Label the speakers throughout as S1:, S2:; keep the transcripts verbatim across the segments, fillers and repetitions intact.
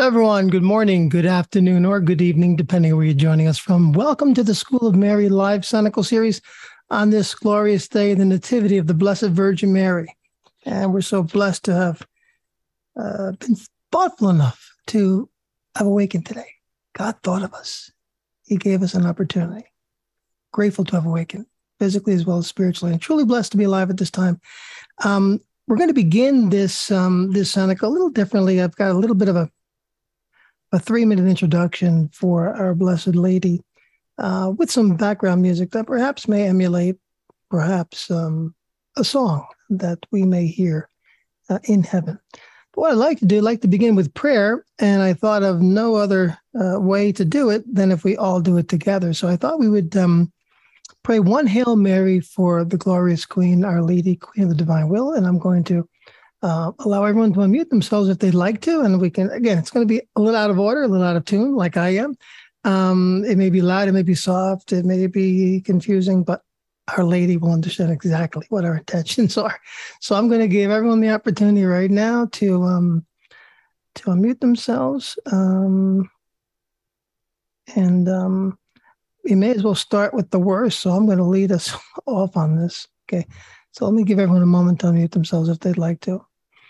S1: everyone. Good morning, good afternoon, or good evening, depending on where you're joining us from. Welcome to the School of Mary live Sonical series on this glorious day, the Nativity of the Blessed Virgin Mary. And we're so blessed to have uh, been thoughtful enough to have awakened today. God thought of us. He gave us an opportunity. Grateful to have awakened, physically as well as spiritually, and truly blessed to be alive at this time. Um, we're going to begin this um, this Sonic a little differently. I've got a little bit of a a three-minute introduction for Our Blessed Lady uh, with some background music that perhaps may emulate perhaps um, a song that we may hear uh, in heaven. But what I'd like to do, I'd like to begin with prayer, and I thought of no other uh, way to do it than if we all do it together. So I thought we would um, pray one Hail Mary for the glorious Queen, Our Lady, Queen of the Divine Will, and I'm going to Uh, allow everyone to unmute themselves if they'd like to. And we can, again, it's going to be a little out of order, a little out of tune, like I am. Um, it may be loud, it may be soft, it may be confusing, but Our Lady will understand exactly what our intentions are. So I'm going to give everyone the opportunity right now to um, to unmute themselves. Um, and um, we may as well start with the worst. So I'm going to lead us off on this. Okay. So let me give everyone a moment to unmute themselves if they'd like to.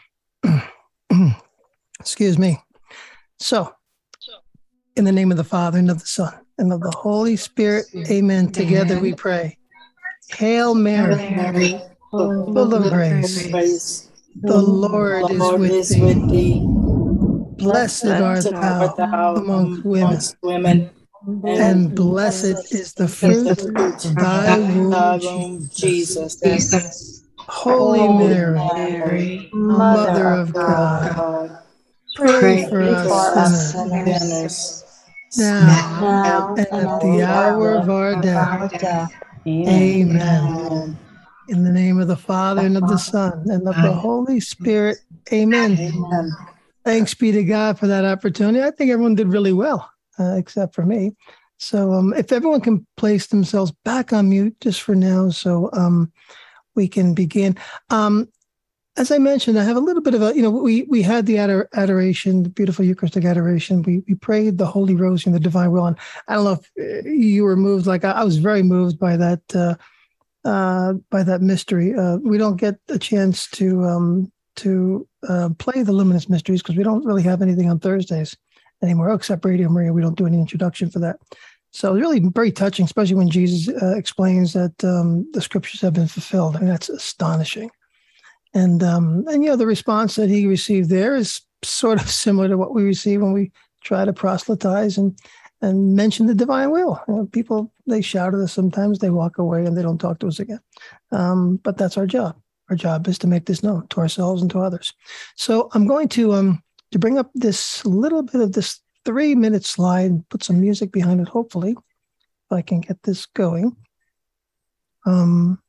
S1: Excuse me. So, in the name of the Father, and of the Son, and of the Holy Spirit, amen. Together we pray. Hail Mary, full of grace, the Lord is with thee. Blessed art thou amongst women, and blessed is the fruit of thy womb, Jesus. Holy Mary, Mother of God, pray for us sinners, now and at the hour of our death. Amen. In the name of the Father, and of the Son, and of the Holy Spirit. Amen. Amen. Thanks be to God for that opportunity. I think everyone did really well, uh, except for me. So um, if everyone can place themselves back on mute just for now, so um, we can begin. Um, as I mentioned, I have a little bit of a, you know, we we had the ador- adoration, the beautiful Eucharistic adoration. We we prayed the Holy Rosary and the Divine Will. And I don't know if you were moved, like I, I was very moved by that, uh, uh, by that mystery. Uh, we don't get a chance to um, to uh, play the Luminous Mysteries because we don't really have anything on Thursdays anymore, except Radio Maria. We don't do any introduction for that. So it's really very touching, especially when Jesus uh, explains that um, the scriptures have been fulfilled. I mean, that's astonishing. And, um, and, you know, the response that he received there is sort of similar to what we receive when we try to proselytize and, and mention the divine will. You know, people, they shout at us sometimes, they walk away and they don't talk to us again. Um, but that's our job. Our job is to make this known to ourselves and to others. So I'm going to, um, to bring up this little bit of this three minute slide, put some music behind it, hopefully, if I can get this going. Um,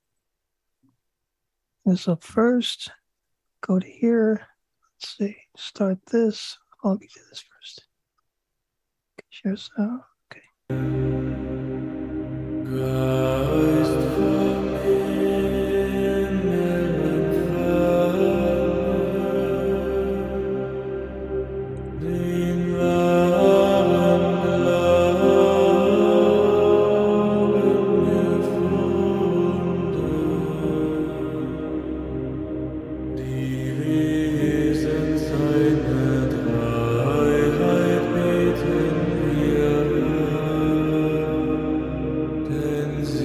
S1: this up first, go to here, let's see, start this. Oh, let me do this first. Okay, share sound, okay.
S2: Denn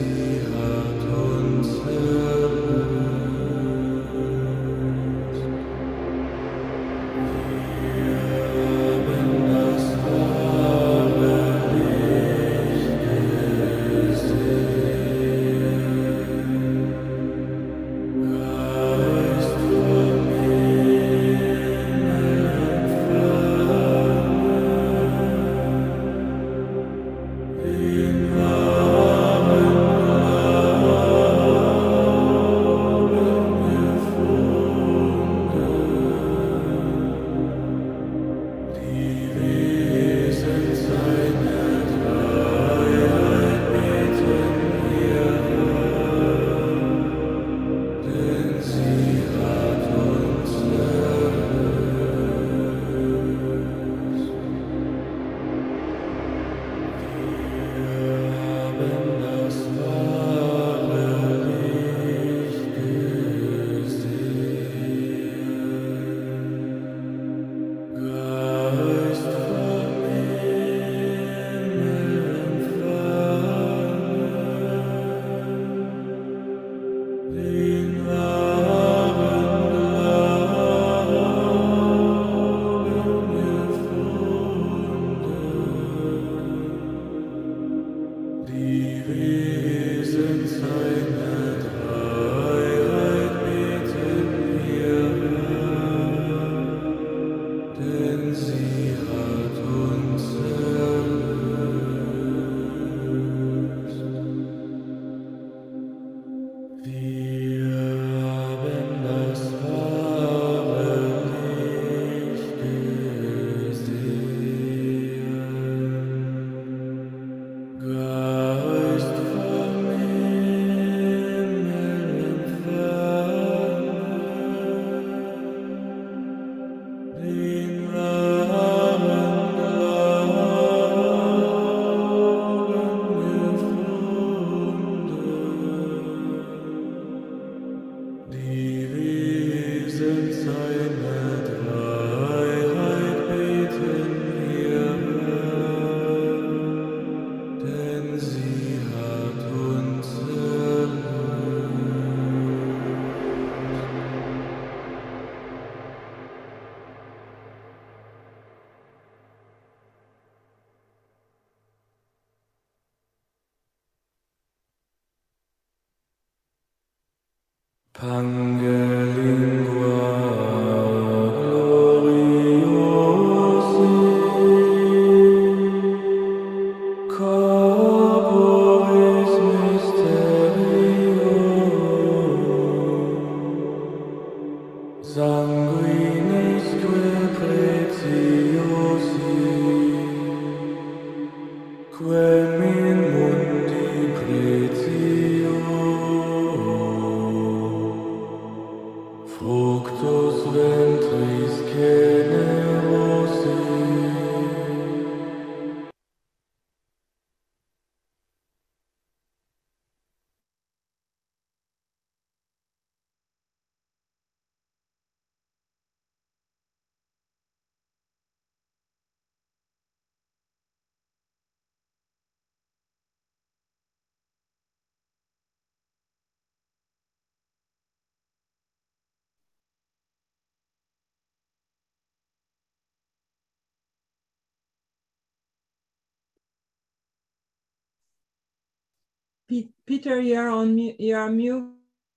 S2: Peter, you're on mute. You're on mute.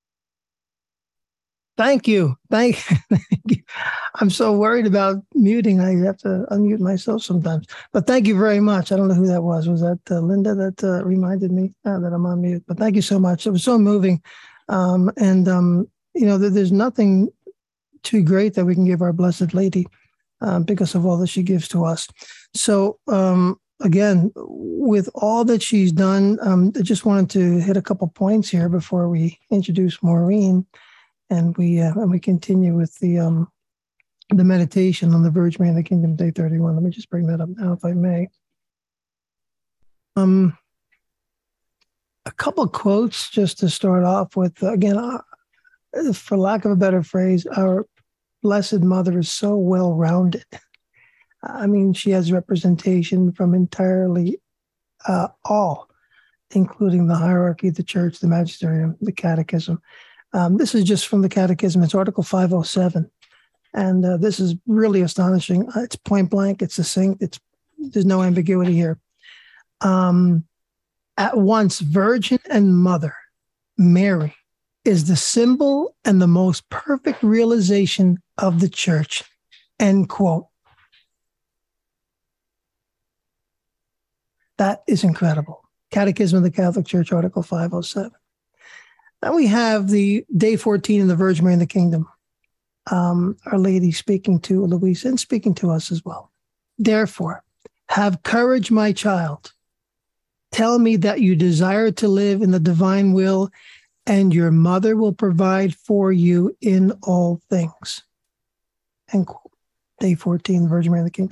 S1: Thank you. Thank, thank you. I'm so worried about muting. I have to unmute myself sometimes. But thank you very much. I don't know who that was. Was that uh, Linda that uh, reminded me uh, that I'm on mute? But thank you so much. It was so moving. Um, and, um, you know, there's nothing too great that we can give our Blessed Lady uh, because of all that she gives to us. So, um, again, with all that she's done, um, I just wanted to hit a couple points here before we introduce Maureen. And we uh, and we continue with the um, the meditation on the Virgin Mary of the Kingdom, day thirty-one. Let me just bring that up now, if I may. Um, a couple of quotes just to start off with. Again, uh, for lack of a better phrase, our Blessed Mother is so well-rounded. I mean, she has representation from entirely uh, all, including the hierarchy, the Church, the Magisterium, the Catechism. Um, this is just from the Catechism. It's Article five oh seven. And uh, this is really astonishing. Uh, it's point blank. It's succinct. It's, there's no ambiguity here. Um, at once Virgin and Mother, Mary is the symbol and the most perfect realization of the Church. End quote. That is incredible. Catechism of the Catholic Church, Article five oh seven. Then we have the day fourteen in the Virgin Mary in the Kingdom. Um, Our Lady speaking to Louise and speaking to us as well. Therefore, have courage, my child. Tell me that you desire to live in the divine will, and your mother will provide for you in all things. And day fourteen, Virgin Mary in the Kingdom.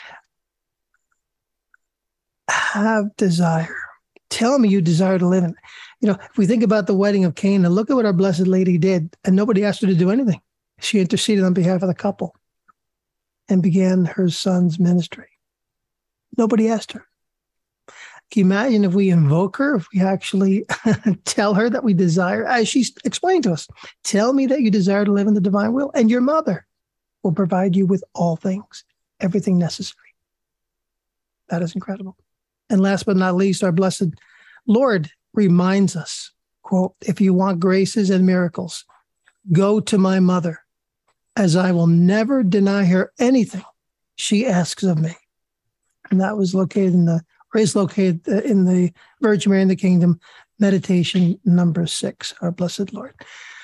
S1: Have desire. Tell me you desire to live in. You know, if we think about the wedding of Cana, look at what our Blessed Lady did, and nobody asked her to do anything. She interceded on behalf of the couple and began her son's ministry. Nobody asked her. Can you imagine if we invoke her, if we actually tell her that we desire, as she's explained to us, tell me that you desire to live in the divine will, and your mother will provide you with all things, everything necessary. That is incredible. And last but not least, our Blessed Lord reminds us, quote, if you want graces and miracles, go to my mother, as I will never deny her anything she asks of me. And that was located in the, or is located in the Virgin Mary in the Kingdom, meditation number six, our Blessed Lord.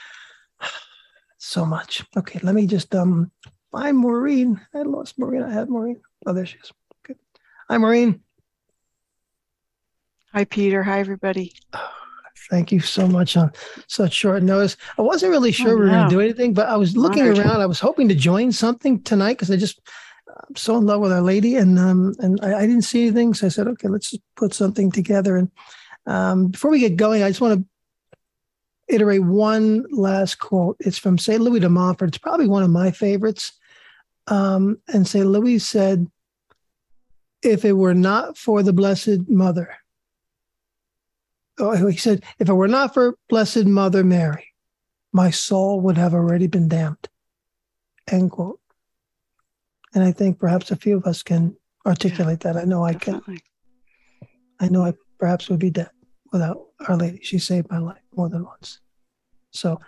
S1: So much. Okay, let me just um find Maureen. I lost Maureen. I had Maureen. Oh, there she is. Okay. Hi, Maureen.
S3: Hi, Peter. Hi, everybody.
S1: Thank you so much on such short notice. I wasn't really sure oh, we were going to do anything, but I was looking Honored. around. I was hoping to join something tonight because I just, I'm so in love with Our Lady, and um, and I, I didn't see anything. So I said, okay, let's just put something together. And um, before we get going, I just want to iterate one last quote. It's from Saint Louis de Montfort. It's probably one of my favorites. Um, and Saint Louis said, if it were not for the Blessed Mother, oh, he said, if it were not for Blessed Mother Mary, my soul would have already been damned. End quote. And I think perhaps a few of us can articulate yeah, that. I know I definitely. can. I know I perhaps would be dead without Our Lady. She saved my life more than once. So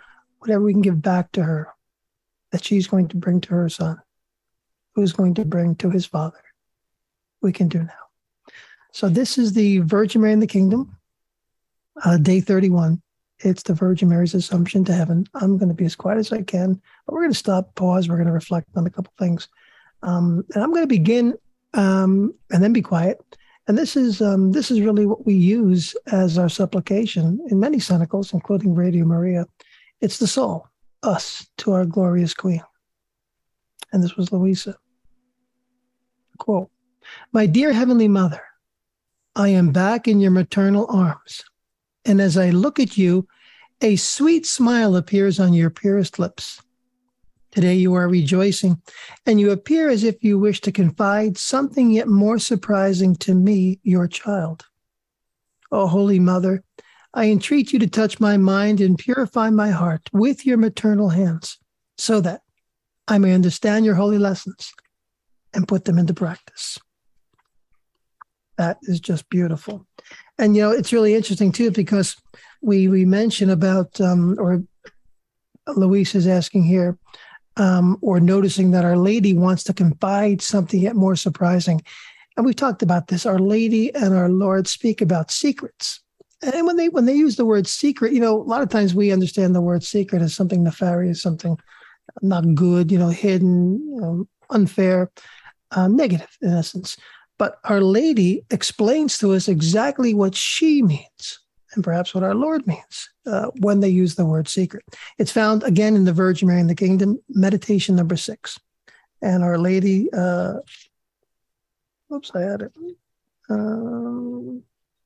S1: whatever we can give back to her, that she's going to bring to her son, who's going to bring to his father, we can do now. So this is the Virgin Mary in the Kingdom, uh, day thirty-one. It's the Virgin Mary's Assumption to heaven. I'm going to be as quiet as I can, but we're going to stop, pause. We're going to reflect on a couple things. Um, and I'm going to begin um, and then be quiet. And this is um, this is really what we use as our supplication in many cenicals, including Radio Maria. It's the soul, us, to our glorious Queen. And this was Louisa. Quote, "My dear Heavenly Mother, I am back in your maternal arms. And as I look at you, a sweet smile appears on your purest lips. Today you are rejoicing, and you appear as if you wish to confide something yet more surprising to me, your child. Oh, Holy Mother, I entreat you to touch my mind and purify my heart with your maternal hands, so that I may understand your holy lessons and put them into practice." That is just beautiful. And, you know, it's really interesting, too, because we we mention about, um, or Louise is asking here, um, or noticing that Our Lady wants to confide something yet more surprising. And we've talked about this. Our Lady and our Lord speak about secrets. And when they when they use the word secret, you know, a lot of times we understand the word secret as something nefarious, something not good, you know, hidden, you know, unfair, uh, negative in essence. But Our Lady explains to us exactly what she means, and perhaps what our Lord means uh, when they use the word secret. It's found again in the Virgin Mary in the Kingdom, meditation number six. And Our Lady, uh, oops, I had it. Um,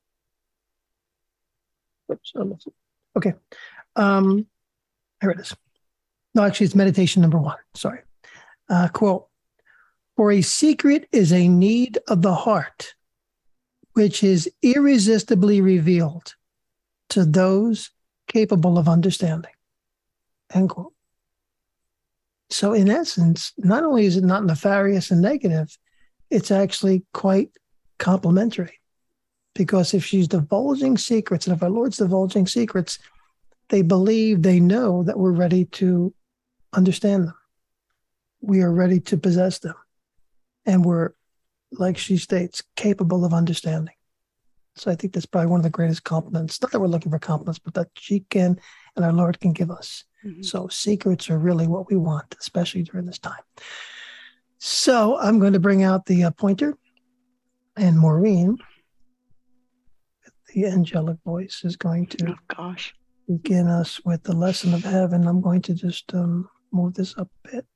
S1: oops, I lost it. Okay. Um, here it is. No, actually, it's meditation number one. Sorry. Uh, quote, "For a secret is a need of the heart, which is irresistibly revealed to those capable of understanding." End quote. So in essence, not only is it not nefarious and negative, it's actually quite complimentary. Because if she's divulging secrets, and if our Lord's divulging secrets, they believe, they know that we're ready to understand them. We are ready to possess them. And we're, like she states, capable of understanding. So I think that's probably one of the greatest compliments. Not that we're looking for compliments, but that she can and our Lord can give us. Mm-hmm. So secrets are really what we want, especially during this time. So I'm going to bring out the uh, pointer, and Maureen, the angelic voice, is going to
S3: oh, gosh.
S1: begin us with the lesson of heaven. I'm going to just um, move this up a bit.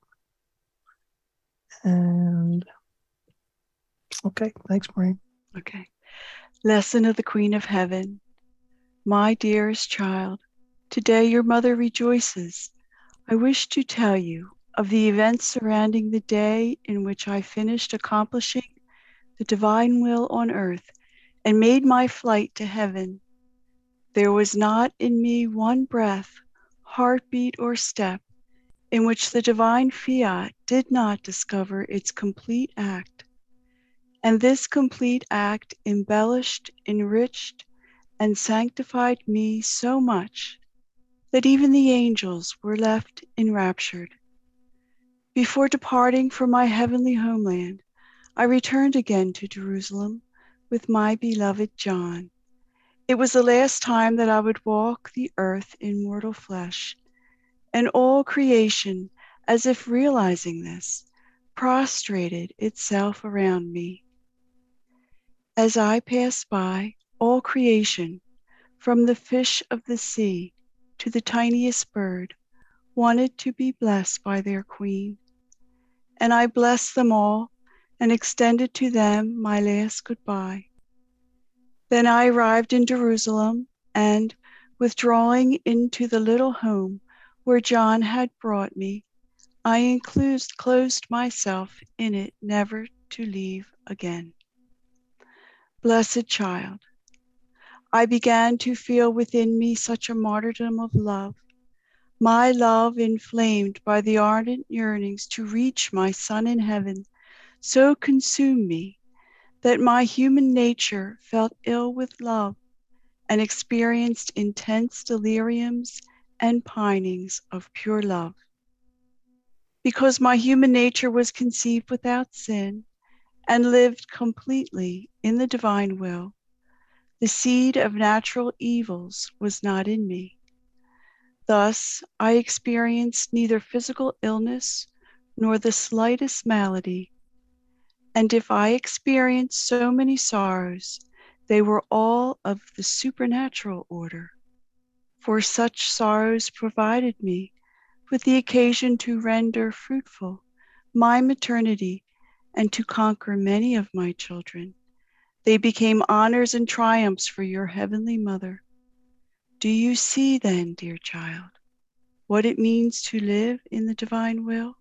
S1: And okay, thanks, Maureen.
S3: Okay. Lesson of the Queen of Heaven. My dearest child, today your mother rejoices. I wish to tell you of the events surrounding the day in which I finished accomplishing the divine will on earth and made my flight to heaven. There was not in me one breath, heartbeat, or step in which the divine fiat did not discover its complete act. And this complete act embellished, enriched, and sanctified me so much that even the angels were left enraptured. Before departing from my heavenly homeland, I returned again to Jerusalem with my beloved John. It was the last time that I would walk the earth in mortal flesh, and all creation, as if realizing this, prostrated itself around me. As I passed by, all creation, from the fish of the sea to the tiniest bird, wanted to be blessed by their queen. And I blessed them all and extended to them my last goodbye. Then I arrived in Jerusalem, and withdrawing into the little home where John had brought me, I enclosed, closed myself in it, never to leave again. Blessed child, I began to feel within me such a martyrdom of love, my love inflamed by the ardent yearnings to reach my Son in heaven, so consumed me that my human nature felt ill with love and experienced intense deliriums and pinings of pure love. Because my human nature was conceived without sin and lived completely in the divine will, the seed of natural evils was not in me. Thus, I experienced neither physical illness nor the slightest malady. And if I experienced so many sorrows, they were all of the supernatural order. For such sorrows provided me with the occasion to render fruitful my maternity and to conquer many of my children. They became honors and triumphs for your heavenly mother. Do you see then, dear child, what it means to live in the divine will?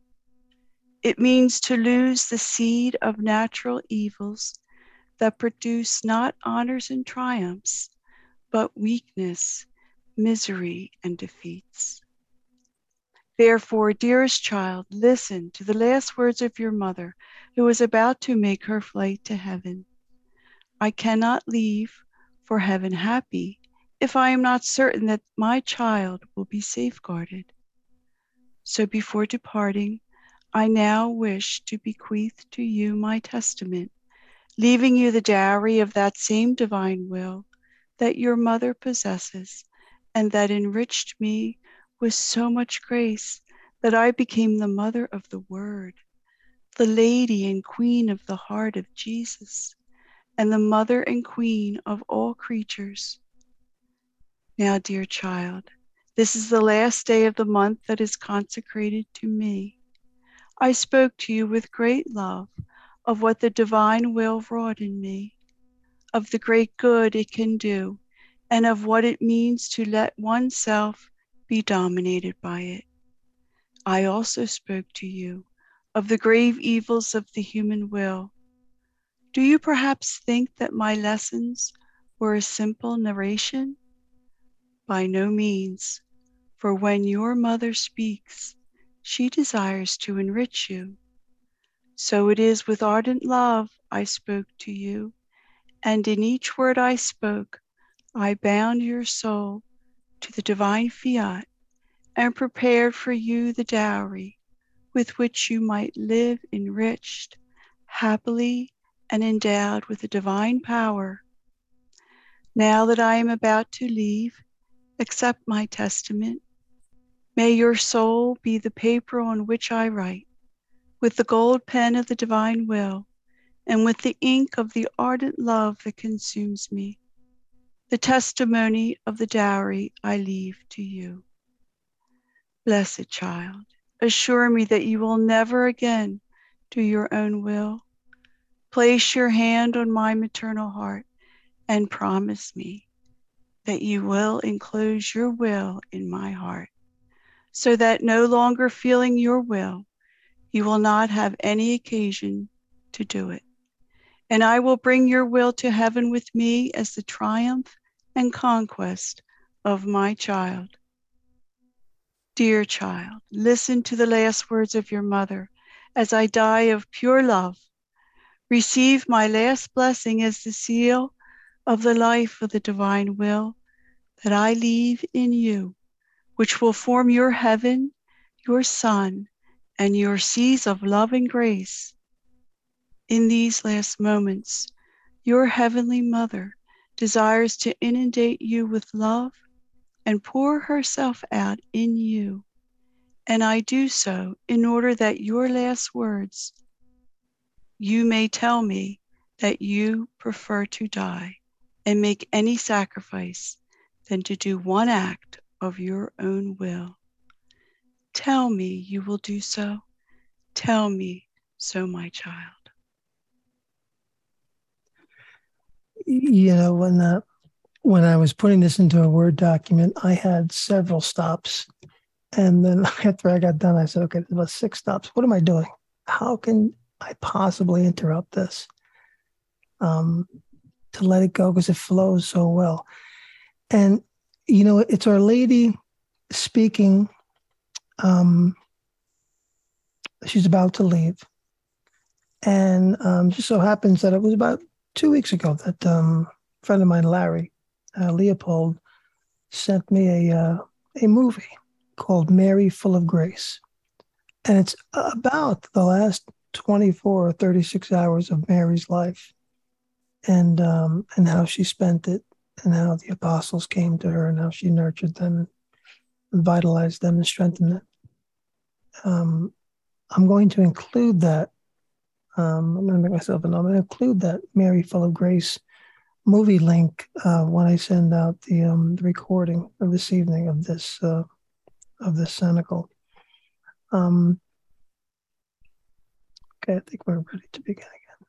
S3: It means to lose the seed of natural evils that produce not honors and triumphs, but weakness, misery, and defeats. Therefore, dearest child, listen to the last words of your mother, who is about to make her flight to heaven. I cannot leave for heaven happy if I am not certain that my child will be safeguarded. So before departing, I now wish to bequeath to you my testament, leaving you the dowry of that same divine will that your mother possesses and that enriched me with so much grace that I became the mother of the Word, the lady and queen of the heart of Jesus, and the mother and queen of all creatures. Now, dear child, this is the last day of the month that is consecrated to me. I spoke to you with great love of what the divine will wrought in me, of the great good it can do, and of what it means to let oneself be dominated by it. I also spoke to you of the grave evils of the human will. Do you perhaps think that my lessons were a simple narration? By no means, for when your mother speaks, she desires to enrich you. So it is with ardent love I spoke to you, and in each word I spoke, I bound your soul to the divine fiat and prepared for you the dowry with which you might live enriched, happily, and endowed with a divine power. Now that I am about to leave, accept my testament. May your soul be the paper on which I write, with the gold pen of the divine will, and with the ink of the ardent love that consumes me, the testimony of the dowry I leave to you. Blessed child, assure me that you will never again do your own will. Place your hand on my maternal heart and promise me that you will enclose your will in my heart, so that no longer feeling your will, you will not have any occasion to do it. And I will bring your will to heaven with me as the triumph and conquest of my child. Dear child, listen to the last words of your mother as I die of pure love. Receive my last blessing as the seal of the life of the divine will that I leave in you, which will form your heaven, your sun, and your seas of love and grace. In these last moments, your heavenly mother desires to inundate you with love and pour herself out in you. And I do so in order that your last words, you may tell me that you prefer to die and make any sacrifice than to do one act of your own will. Tell me you will do so. Tell me so, my child.
S1: You know, when uh, when I was putting this into a Word document, I had several stops. And then after I got done, I said, okay, there's about six stops. What am I doing? How can I possibly interrupt this? Um, to let it go because it flows so well. And, you know, it's Our Lady speaking. Um, she's about to leave. And um, just so happens that it was about two weeks ago that um, a friend of mine, Larry uh, Leopold, sent me a uh, a movie. called Mary Full of Grace. And it's about the last twenty-four or thirty-six hours of Mary's life, and um, and how she spent it, and how the apostles came to her, and how she nurtured them, and vitalized them, and strengthened them. Um, I'm going to include that. Um, I'm going to make myself a note. I'm going to include that Mary Full of Grace movie link uh, when I send out the, um, the recording of this evening of this uh, of this Cenacle. Um, okay, I think we're ready to begin again.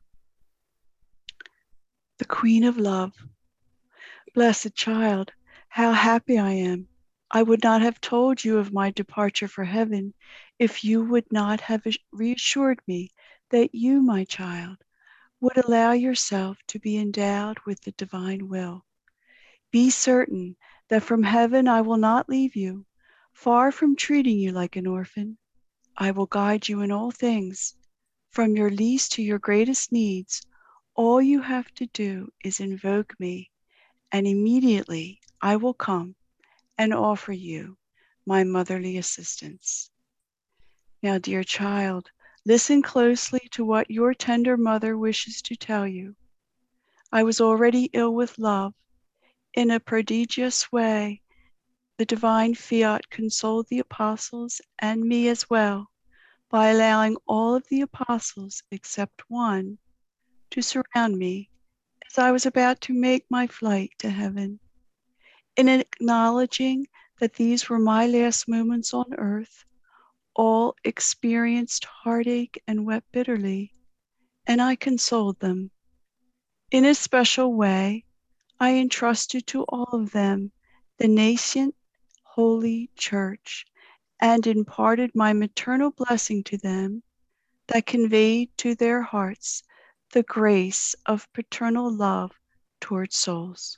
S3: The Queen of Love. Blessed child, how happy I am. I would not have told you of my departure for heaven if you would not have reassured me that you, my child, would allow yourself to be endowed with the divine will. Be certain that from heaven I will not leave you, far from treating you like an orphan. I will guide you in all things. From your least to your greatest needs, all you have to do is invoke me, and immediately I will come and offer you my motherly assistance. Now, dear child, listen closely to what your tender mother wishes to tell you. I was already ill with love. In a prodigious way, the divine fiat consoled the apostles and me as well by allowing all of the apostles except one to surround me as I was about to make my flight to heaven. In acknowledging that these were my last moments on earth, all experienced heartache and wept bitterly, and I consoled them. In a special way, I entrusted to all of them the nascent Holy Church and imparted my maternal blessing to them that conveyed to their hearts the grace of paternal love toward souls.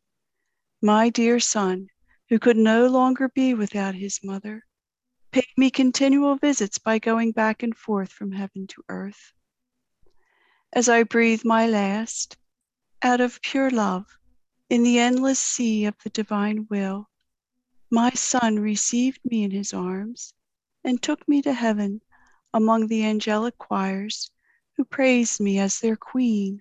S3: My dear son, who could no longer be without his mother, paid me continual visits by going back and forth from heaven to earth. As I breathed my last, out of pure love, in the endless sea of the divine will, my son received me in his arms and took me to heaven among the angelic choirs who praised me as their queen.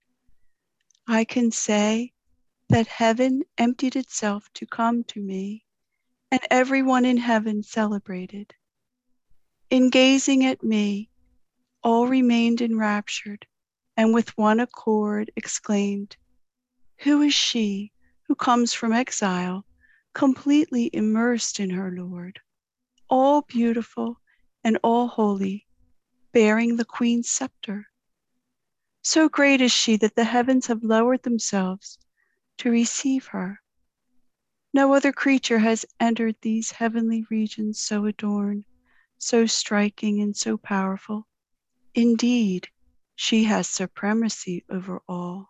S3: I can say that heaven emptied itself to come to me, and everyone in heaven celebrated. In gazing at me, all remained enraptured, and with one accord exclaimed, "Who is she who comes from exile, completely immersed in her Lord, all beautiful and all holy, bearing the Queen's scepter? So great is she that the heavens have lowered themselves to receive her. No other creature has entered these heavenly regions so adorned, so striking, and so powerful. Indeed, she has supremacy over all."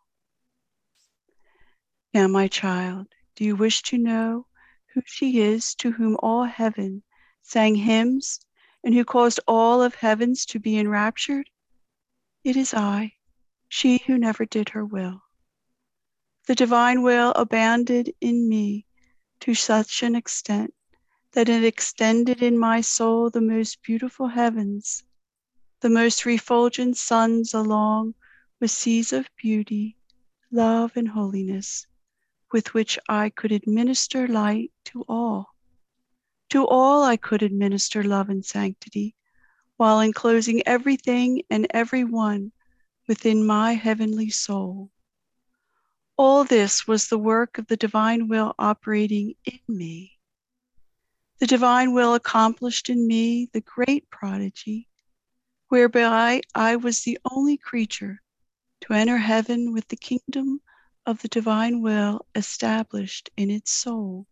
S3: Now, my child, do you wish to know who she is to whom all heaven sang hymns and who caused all of heavens to be enraptured? It is I, she who never did her will. The divine will abounded in me to such an extent that it extended in my soul the most beautiful heavens, the most refulgent suns along with seas of beauty, love, and holiness, with which I could administer light to all. To all I could administer love and sanctity, while enclosing everything and everyone within my heavenly soul. All this was the work of the divine will operating in me. The divine will accomplished in me the great prodigy, whereby I was the only creature to enter heaven with the kingdom of the divine will established in its soul.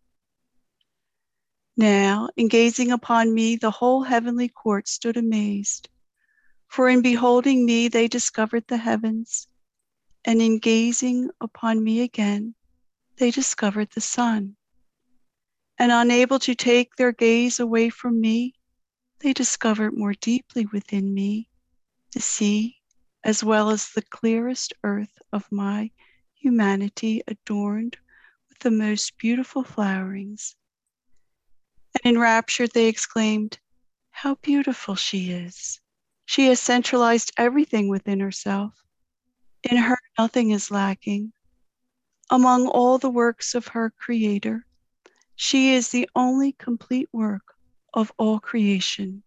S3: Now, in gazing upon me, the whole heavenly court stood amazed, for in beholding me they discovered the heavens, and in gazing upon me again, they discovered the sun. And unable to take their gaze away from me, they discovered more deeply within me the sea, as well as the clearest earth of my humanity adorned with the most beautiful flowerings. And enraptured, they exclaimed, "How beautiful she is! She has centralized everything within herself. In her, nothing is lacking. Among all the works of her Creator, she is the only complete work of all creation."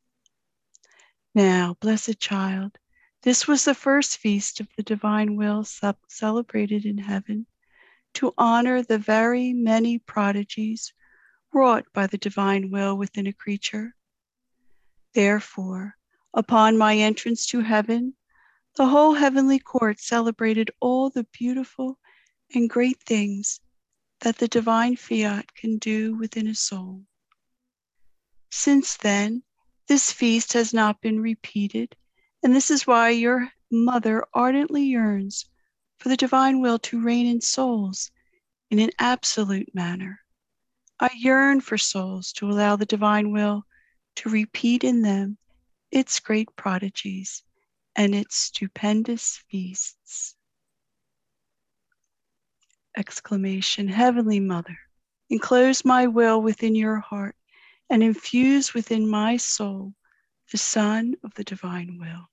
S3: Now, blessed child, this was the first feast of the divine will ce- celebrated in heaven to honor the very many prodigies wrought by the divine will within a creature. Therefore, upon my entrance to heaven, the whole heavenly court celebrated all the beautiful and great things that the divine fiat can do within a soul. Since then, this feast has not been repeated, and this is why your mother ardently yearns for the divine will to reign in souls in an absolute manner. I yearn for souls to allow the divine will to repeat in them its great prodigies and its stupendous feasts. Exclamation, Heavenly Mother, enclose my will within your heart and infuse within my soul the sun of the divine will.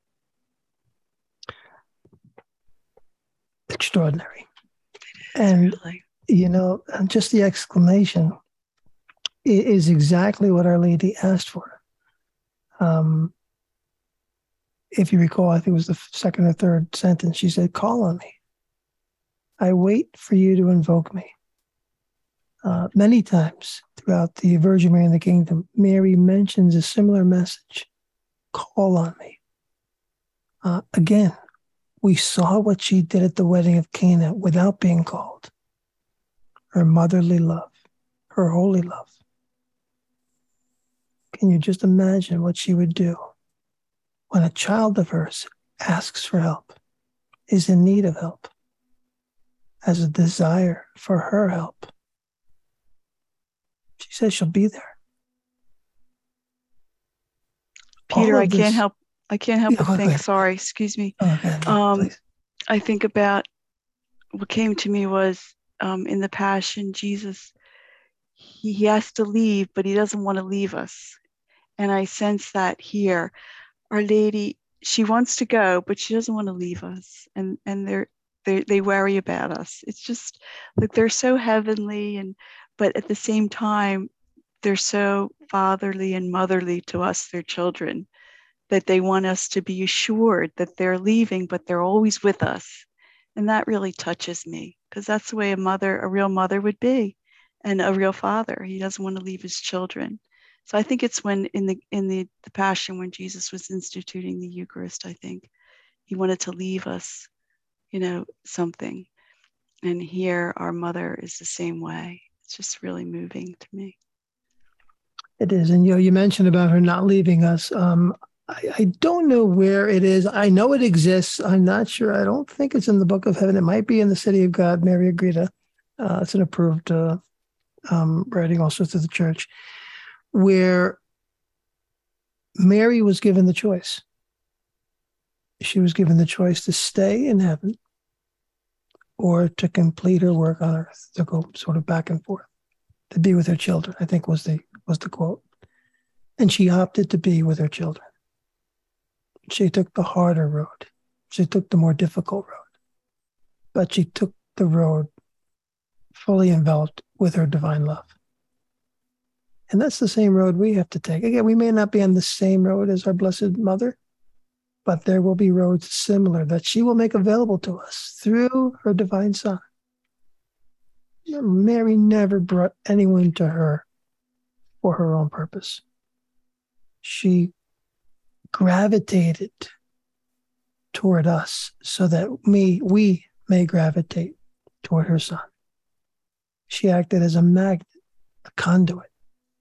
S1: Extraordinary. And,
S3: really.
S1: you know, just the exclamation is exactly what Our Lady asked for. Um, if you recall, I think it was the second or third sentence, she said, "Call on me. I wait for you to invoke me." Uh, many times throughout the Virgin Mary in the Kingdom, Mary mentions a similar message: call on me. Uh, again, we saw what she did at the wedding of Cana without being called. Her motherly love, her holy love. Can you just imagine what she would do when a child of hers asks for help, is in need of help, has a desire for her help? She says she'll be there.
S3: Peter, I
S1: this,
S3: can't help. I can't help
S1: yeah,
S3: but think.
S1: ahead.
S3: Sorry, excuse me.
S1: Oh, okay, no,
S3: um, I think about what came to me was um, in the Passion, Jesus, he, he has to leave, but he doesn't want to leave us. And I sense that here. Our Lady, she wants to go, but she doesn't want to leave us. And and they're they they worry about us. It's just like they're so heavenly, and but at the same time, they're so fatherly and motherly to us, their children, that they want us to be assured that they're leaving, but they're always with us. And that really touches me, because that's the way a mother, a real mother would be, and a real father. He doesn't want to leave his children. So I think it's when in the in the, the Passion, when Jesus was instituting the Eucharist, I think he wanted to leave us, you know, something. And here our mother is the same way. It's just really moving to me.
S1: It is. And you know, you mentioned about her not leaving us. Um, I, I don't know where it is. I know it exists. I'm not sure. I don't think it's in the Book of Heaven. It might be in the City of God, Mary Agreda. Uh, it's an approved uh, um, writing also through the church, where Mary was given the choice. She was given the choice to stay in heaven or to complete her work on earth, to go sort of back and forth, to be with her children, I think was the was the quote. And she opted to be with her children. She took the harder road. She took the more difficult road. But she took the road fully enveloped with her divine love. And that's the same road we have to take. Again, we may not be on the same road as our Blessed Mother, but there will be roads similar that she will make available to us through her divine Son. Mary never brought anyone to her for her own purpose. She gravitated toward us so that me, we may gravitate toward her Son. She acted as a magnet, a conduit,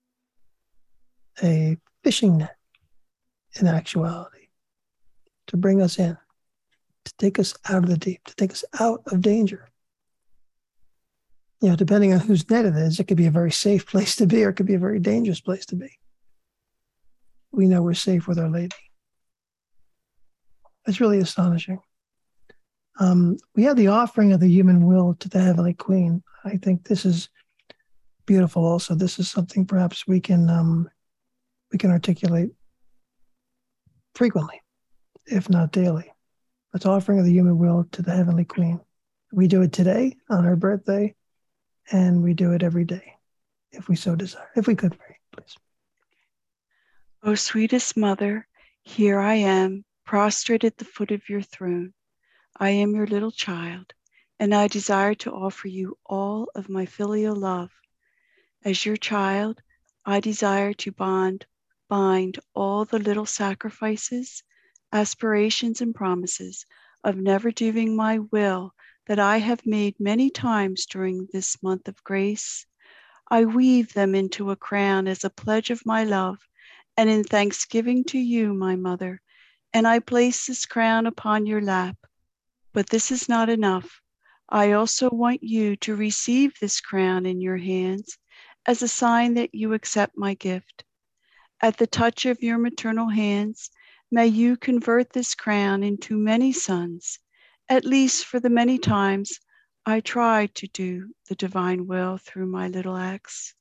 S1: a fishing net in actuality, to bring us in, to take us out of the deep, to take us out of danger. You know, depending on whose net it is, it could be a very safe place to be, or it could be a very dangerous place to be. We know we're safe with Our Lady. It's really astonishing. Um, we have the offering of the human will to the Heavenly Queen. I think this is beautiful also. This is something perhaps we can um, we can articulate frequently, if not daily. It's offering of the human will to the Heavenly Queen. We do it today on her birthday, and we do it every day, if we so desire. If we could pray, please.
S3: O sweetest Mother, here I am, prostrate at the foot of your throne. I am your little child, and I desire to offer you all of my filial love. As your child, I desire to bond, bind all the little sacrifices, aspirations, and promises of never doing my will that I have made many times during this month of grace. I weave them into a crown as a pledge of my love and in thanksgiving to you, my mother, and I place this crown upon your lap. But this is not enough. I also want you to receive this crown in your hands as a sign that you accept my gift. At the touch of your maternal hands, may you convert this crown into many sons, at least for the many times I tried to do the divine will through my little acts.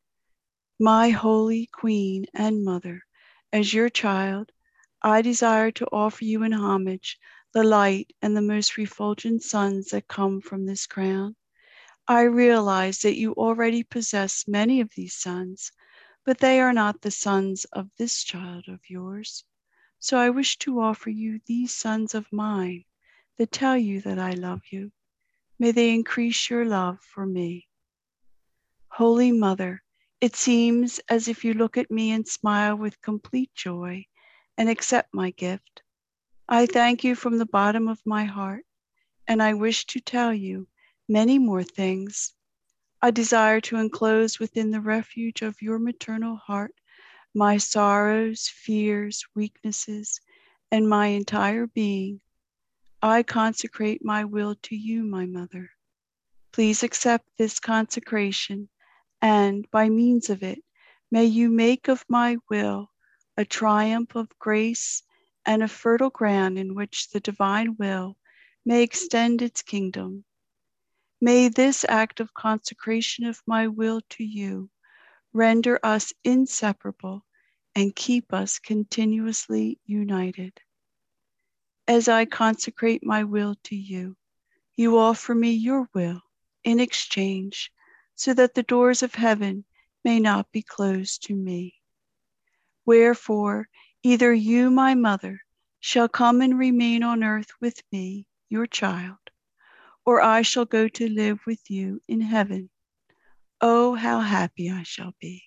S3: My holy Queen and Mother, as your child, I desire to offer you in homage the light and the most refulgent sons that come from this crown. I realize that you already possess many of these sons, but they are not the sons of this child of yours. So I wish to offer you these sons of mine that tell you that I love you. May they increase your love for me. Holy Mother, it seems as if you look at me and smile with complete joy and accept my gift. I thank you from the bottom of my heart, and I wish to tell you many more things. I desire to enclose within the refuge of your maternal heart my sorrows, fears, weaknesses, and my entire being. I consecrate my will to you, my mother. Please accept this consecration, and by means of it, may you make of my will a triumph of grace and a fertile ground in which the divine will may extend its kingdom. May this act of consecration of my will to you render us inseparable and keep us continuously united. As I consecrate my will to you, you offer me your will in exchange so that the doors of heaven may not be closed to me. Wherefore, either you, my mother, shall come and remain on earth with me, your child, or I shall go to live with you in heaven. Oh, how happy I shall be.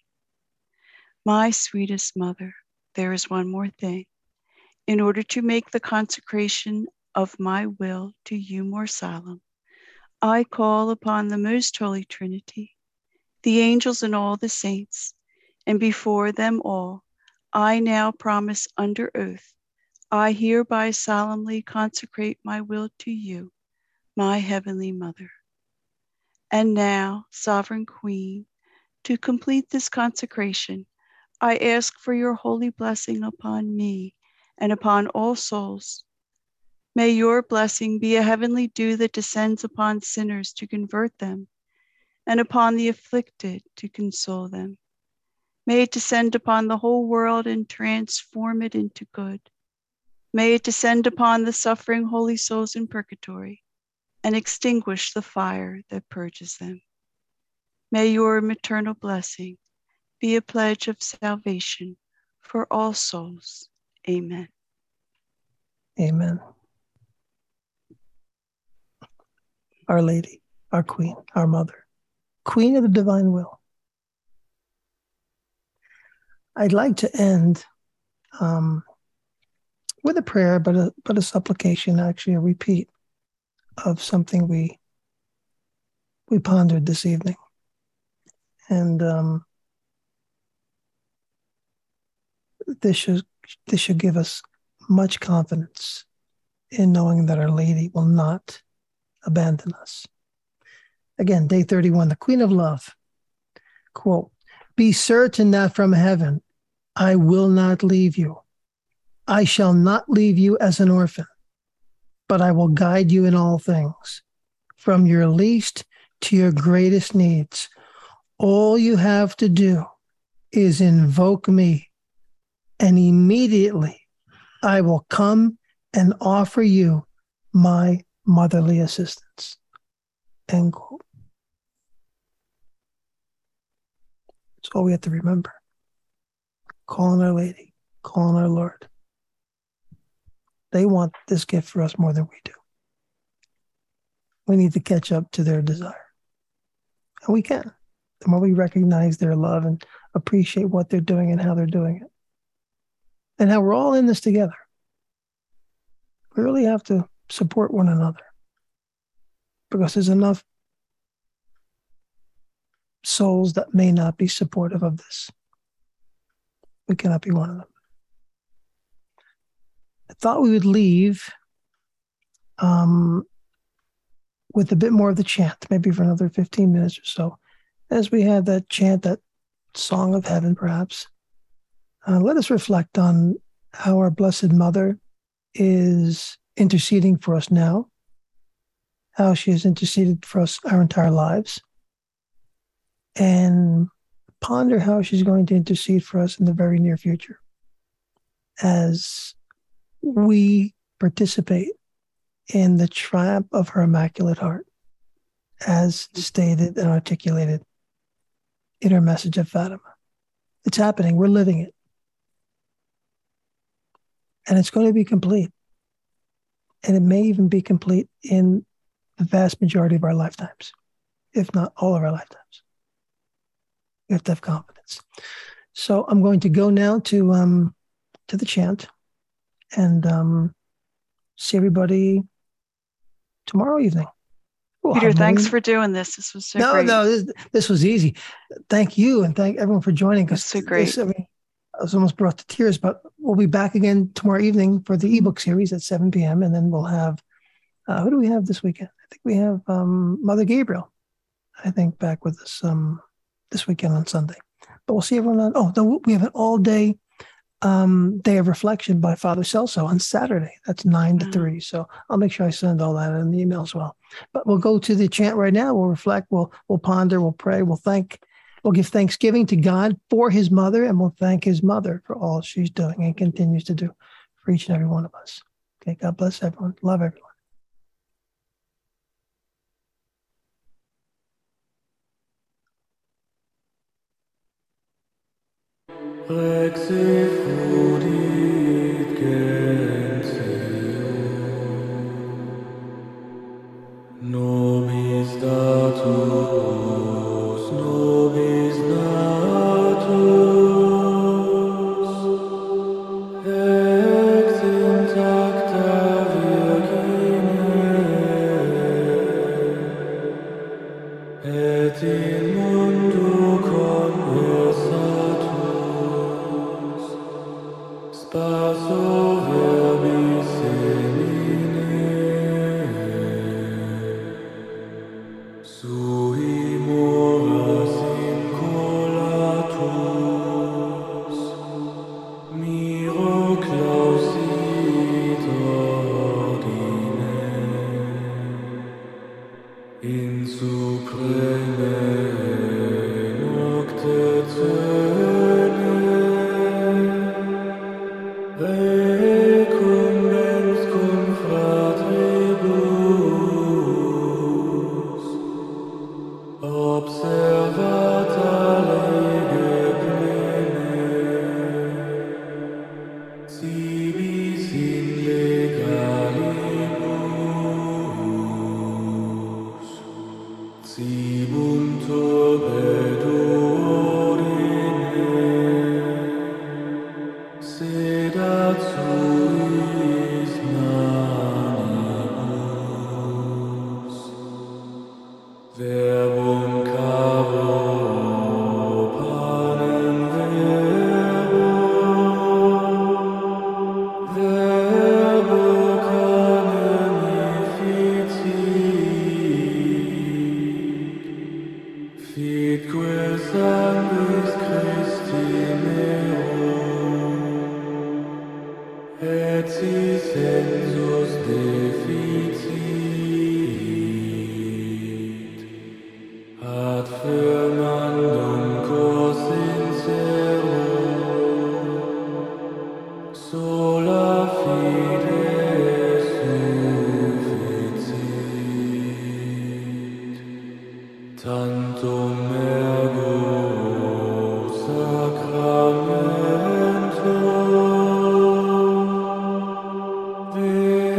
S3: My sweetest mother, there is one more thing. In order to make the consecration of my will to you more solemn, I call upon the most holy Trinity, the angels and all the saints, and before them all, I now promise under oath, I hereby solemnly consecrate my will to you, my heavenly mother. And now, Sovereign Queen, to complete this consecration, I ask for your holy blessing upon me and upon all souls. May your blessing be a heavenly dew that descends upon sinners to convert them, and upon the afflicted to console them. May it descend upon the whole world and transform it into good. May it descend upon the suffering holy souls in purgatory and extinguish the fire that purges them. May your maternal blessing be a pledge of salvation for all souls. Amen.
S1: Amen. Our Lady, our Queen, our Mother, Queen of the Divine Will. I'd like to end um, with a prayer, but a, but a supplication, actually a repeat of something we we pondered this evening. And um, this should this should give us much confidence in knowing that Our Lady will not abandon us. Again, day thirty-one, the Queen of Love, quote, "Be certain that from heaven I will not leave you. I shall not leave you as an orphan, but I will guide you in all things, from your least to your greatest needs. All you have to do is invoke me, and immediately I will come and offer you my motherly assistance. End quote. That's all we have to remember. Call on Our Lady, call on our Lord. They want this gift for us more than we do. We need to catch up to their desire. And we can. The more we recognize their love and appreciate what they're doing and how they're doing it, and how we're all in this together. We really have to support one another, because there's enough souls that may not be supportive of this. We cannot be one of them. I thought we would leave um, with a bit more of the chant, maybe for another fifteen minutes or so, as we have that chant, that song of heaven, perhaps. Uh, let us reflect on how our Blessed Mother is interceding for us now, how she has interceded for us our entire lives, and ponder how she's going to intercede for us in the very near future as we participate in the triumph of her Immaculate Heart, as stated and articulated in her message of Fatima. It's happening. We're living it. And it's going to be complete. And it may even be complete in the vast majority of our lifetimes, if not all of our lifetimes. We have to have confidence. So I'm going to go now to um, to the chant and um, see everybody tomorrow evening. Well,
S3: Peter,
S1: I'm
S3: thanks
S1: waiting.
S3: for doing this. This was so
S1: no,
S3: great.
S1: no, this, this was easy. Thank you, and thank everyone for joining us.
S3: That's so great.
S1: This, I mean, I was almost brought to tears, but we'll be back again tomorrow evening for the ebook series at seven p.m. And then we'll have, uh, who do we have this weekend? I think we have um, Mother Gabriel, I think, back with us um, this weekend on Sunday. But we'll see everyone on, oh, no, we have an all-day um, day of reflection by Father Celso on Saturday. That's nine to three. So I'll make sure I send all that in the email as well. But we'll go to the chant right now. We'll reflect, we'll, we'll ponder, we'll pray, we'll thank, we'll give thanksgiving to God for his mother, and we'll thank his mother for all she's doing and continues to do for each and every one of us. Okay, God bless everyone. Love everyone.
S4: Rex effudit gentium, nobis datus, nobis natus, ex intacta Virgine, et in mundo conversatus, spaso verbis semine, sui moras incolatus, miro clausit ordine, in supreme nocte cene, recumbens cum fratribus, observata lege plene, sibis in legalibus, sibunt obed ordine, sedat suis manibus, verbum caro panem verbo, verbo canem efficit, fitque sanguis Christi mero, et si sensus deficit, ad firmando Domini